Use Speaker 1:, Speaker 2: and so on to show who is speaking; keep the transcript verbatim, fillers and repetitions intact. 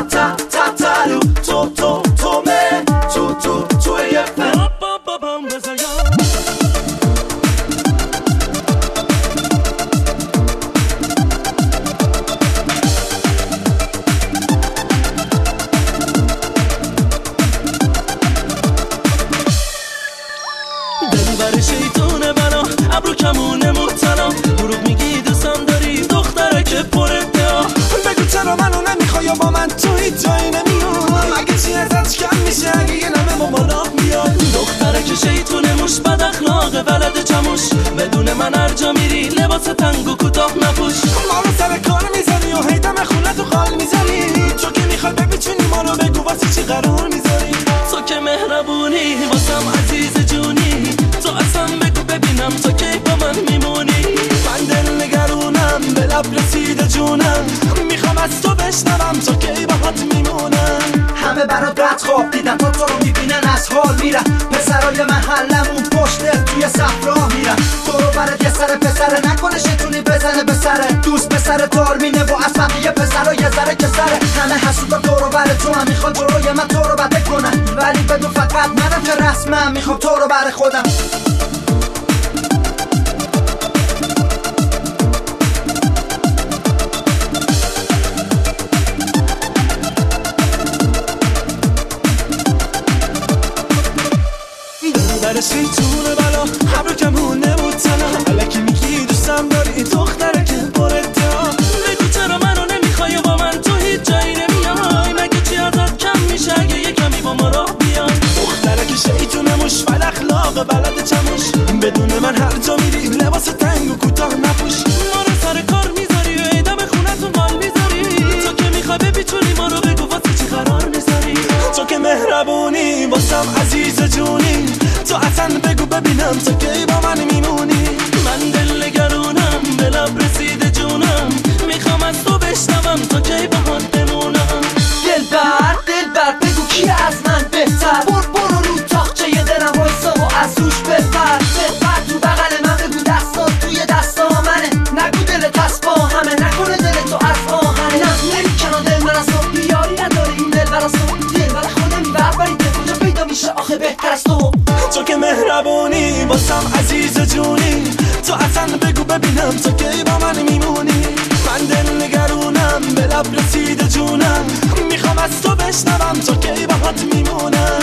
Speaker 1: تا تا تا تالو تو تو تو me تو تو تو یه فن
Speaker 2: دلبر شیطونه بلا ابرو کمونه مبتلا دروغ میگی دوستم داری دختره که پر ادعا
Speaker 3: بگو چرا منو نمیخوای یا با من تو هیچ جایی نمیای اگه چی ازش کم میشه اگه یه نمه با بالا میاد
Speaker 2: دختره که شیطونه موش بد اخلاقه ولد چموش بدون من هر جا میری لباس تنگ و کوتاه نپوش
Speaker 3: ما رو سر کار میزنی و هی دم خونه تو خال میزنی تو که میخوای ببیچونی ما رو بگو واسه چی قرار میذاری
Speaker 2: تو که مهربونی واسم عزیز جونی تو اصلا بگو ببینم تو کی با من میمونی
Speaker 3: من دل نگرونم به لب رسیده جونم میخوام از تو بشنوم تو کی باهات میمونم
Speaker 1: همه برات رد خواب دیدن تا تو رو میبینن از حال میرن پسرای محلمون پشت توی صفرا میرن تو رو برات یه سر پسره نکنه شیطونی بزنه به سره دوست پسر دار مینه و از بقیه پسرا یه ذره که سره همه حسودا تو رو بر تو هم میخوان تو روی من تو رو بده کنن ولی بدون فقط منم که رسمم میخوام تو رو بر خودم
Speaker 3: در شیطونه بلا ابرو کمونه مبتلا الکی میگی دوستم داری دختره که پر ادعا
Speaker 2: بگو چرا منو نمیخوای با من تو هیچ جایی نمیای مگه چی ازت کم میشه اگه یه کمی با ما راه بیای
Speaker 3: دختره که شیطونه موش بد اخلاق بلد چموش بدون من هر جا میری لباس تنگ و کوتاه نپوش
Speaker 2: ما رو سر کار میذاری و ایدم خونتون مال میذاری تو که میخوای بپیچونی ما رو بگو واسه چی قرار میذاری
Speaker 3: تو که مهربونی واسم عزیز جونی تو اصلا بگو ببینم تو کی با من میمونی
Speaker 2: من دل نگرونم به لب رسیده جونم میخوام از تو بشنوم تو کی باهات بمونم
Speaker 1: دلبر دلبر بگو کی از من بهتر بر برو رو تاقچه یه دلم وایسا و از روش بپر بپر تو بغل من بگو دستات توی دستا منه نگو دلت از با همه نکنه دل تو از آهنه نه نمیکنه دل من از تو بیاری نداره این دل بر از تو دل بر خودم میبر بری دل کجا پیدا میشه آخه بهتر از تو
Speaker 3: تو که مهربونی واسم عزیز جونی تو اصلا بگو ببینم تو کی با من میمونی من دل نگرونم به لب رسیده جونم میخوام از تو بشنوم تو کی باهات میمونم